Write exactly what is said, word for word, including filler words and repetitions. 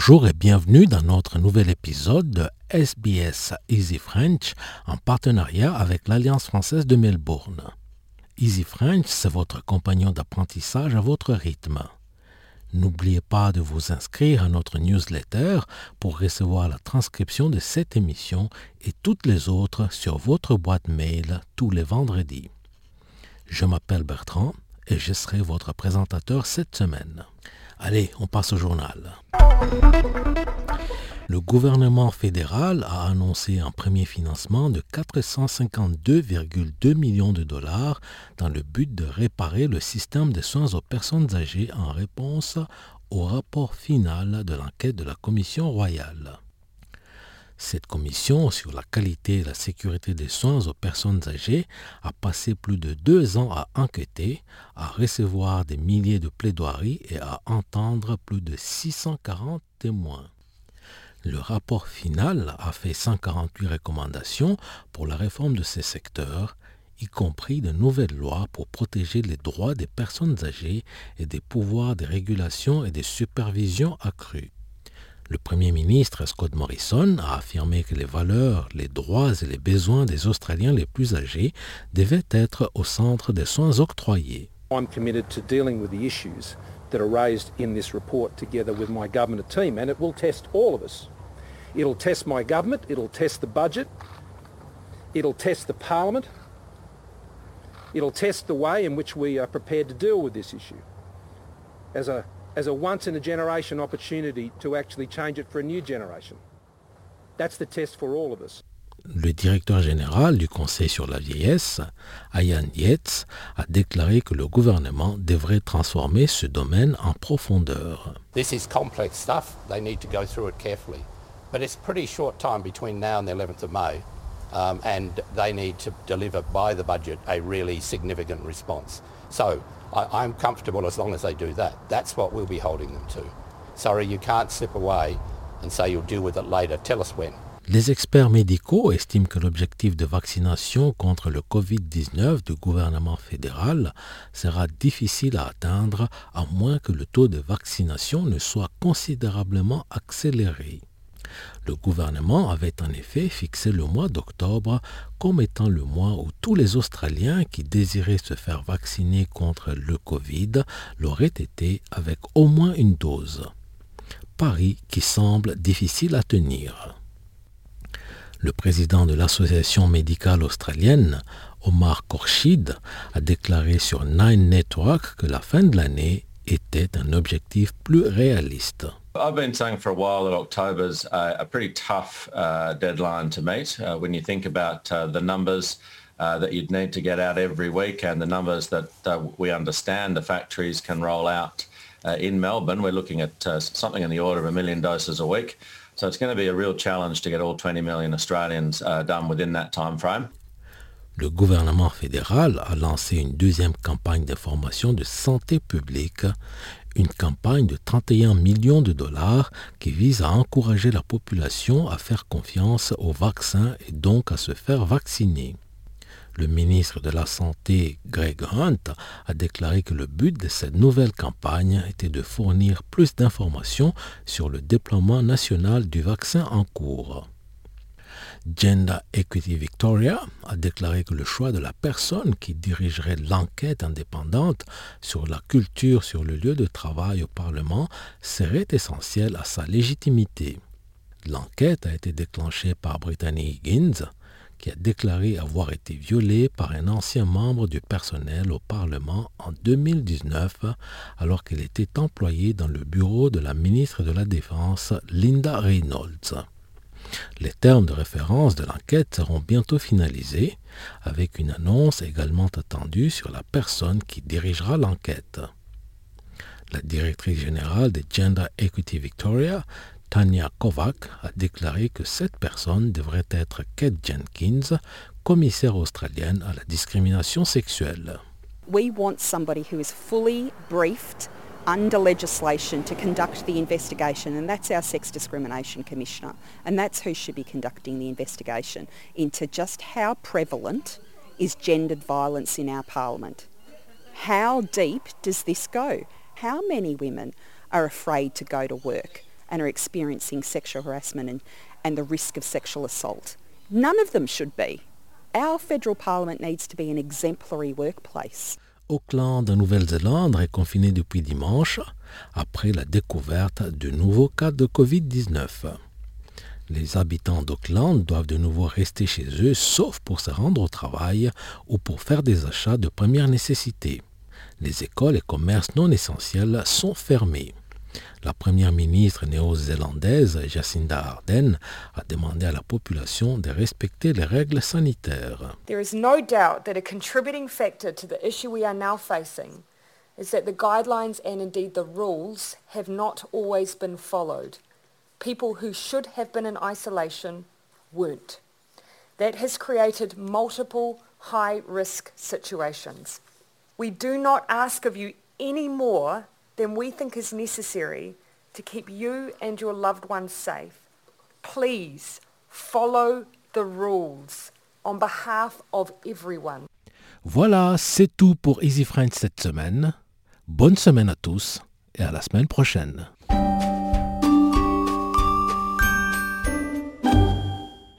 Bonjour et bienvenue dans notre nouvel épisode de S B S Easy French en partenariat avec l'Alliance française de Melbourne. Easy French, c'est votre compagnon d'apprentissage à votre rythme. N'oubliez pas de vous inscrire à notre newsletter pour recevoir la transcription de cette émission et toutes les autres sur votre boîte mail tous les vendredis. Je m'appelle Bertrand et je serai votre présentateur cette semaine. Allez, on passe au journal. Le gouvernement fédéral a annoncé un premier financement de quatre cent cinquante-deux virgule deux millions de dollars dans le but de réparer le système de soins aux personnes âgées en réponse au rapport final de l'enquête de la Commission royale. Cette commission sur la qualité et la sécurité des soins aux personnes âgées a passé plus de deux ans à enquêter, à recevoir des milliers de plaidoiries et à entendre plus de six cent quarante témoins. Le rapport final a fait cent quarante-huit recommandations pour la réforme de ces secteurs, y compris de nouvelles lois pour protéger les droits des personnes âgées et des pouvoirs de régulation et de supervision accrus. Le Premier ministre Scott Morrison a affirmé que les valeurs, les droits et les besoins des Australiens les plus âgés devaient être au centre des soins octroyés. I'm committed to dealing with the issues that are raised in this report together with my government team, and it will test all of us. It'll test my government, it'll test the budget, it'll test the parliament, it'll test the way in which we are prepared to deal with this issue as a as a once-in-a-generation opportunity to actually change it for a new generation. That's the test for all of us. Le directeur général du Conseil sur la vieillesse, Ian Yates, a déclaré que le gouvernement devrait transformer ce domaine en profondeur. This is complex stuff. They need to go through it carefully. But it's pretty short time between now and the eleventh of May, um, and they need to deliver by the budget a really significant response. So I, I'm comfortable as long as they do that. That's what we'll be holding them to. Sorry, you can't slip away and say you'll deal with it later. Tell us when. Les experts médicaux estiment que l'objectif de vaccination contre le covid dix-neuf du gouvernement fédéral sera difficile à atteindre à moins que le taux de vaccination ne soit considérablement accéléré. Le gouvernement avait en effet fixé le mois d'octobre comme étant le mois où tous les Australiens qui désiraient se faire vacciner contre le Covid l'auraient été avec au moins une dose. Pari qui semble difficile à tenir. Le président de l'Association médicale australienne, Omar Khorshid, a déclaré sur Nine Network que la fin de l'année était un objectif plus réaliste. I've been saying for a while that October's a, a pretty tough uh, deadline to meet uh, when you think about uh, the numbers uh, that you'd need to get out every week and the numbers that uh, we understand the factories can roll out uh, in Melbourne. We're looking at uh, something in the order of a million doses a week. So it's going to be a real challenge to get all twenty million Australians uh, done within that time frame. Le gouvernement fédéral a lancé une deuxième campagne d'information de santé publique, une campagne de trente et un millions de dollars qui vise à encourager la population à faire confiance aux vaccins et donc à se faire vacciner. Le ministre de la Santé, Greg Hunt, a déclaré que le but de cette nouvelle campagne était de fournir plus d'informations sur le déploiement national du vaccin en cours. Gender Equity Victoria a déclaré que le choix de la personne qui dirigerait l'enquête indépendante sur la culture sur le lieu de travail au Parlement serait essentiel à sa légitimité. L'enquête a été déclenchée par Brittany Higgins, qui a déclaré avoir été violée par un ancien membre du personnel au Parlement en deux mille dix-neuf, alors qu'elle était employée dans le bureau de la ministre de la Défense, Linda Reynolds. Les termes de référence de l'enquête seront bientôt finalisés, avec une annonce également attendue sur la personne qui dirigera l'enquête. La directrice générale de Gender Equity Victoria, Tanya Kovac, a déclaré que cette personne devrait être Kate Jenkins, commissaire australienne à la discrimination sexuelle. We want somebody who is fully briefed under legislation to conduct the investigation, and that's our Sex Discrimination Commissioner, and that's who should be conducting the investigation into just how prevalent is gendered violence in our parliament. How deep does this go? How many women are afraid to go to work? and are experiencing sexual harassment and, and the risk of sexual assault. None of them should be. Our federal parliament needs to be an exemplary workplace. Auckland, en Nouvelle-Zélande, est confiné depuis dimanche après la découverte de nouveaux cas de covid dix-neuf. Les habitants d'Auckland doivent de nouveau rester chez eux, sauf pour se rendre au travail ou pour faire des achats de première nécessité. Les écoles et commerces non essentiels sont fermés. La première ministre néo-zélandaise, Jacinda Ardern, a demandé à la population de respecter les règles sanitaires. There is no doubt that a contributing factor to the issue we are now facing is that the guidelines and indeed the rules have not always been followed. People who should have been in isolation weren't. That has created multiple high-risk situations. We do not ask of you any more than we think is necessary to keep you and your loved ones safe. Please follow the rules on behalf of everyone. Voilà, c'est tout pour Easy French cette semaine. Bonne semaine à tous et à la semaine prochaine.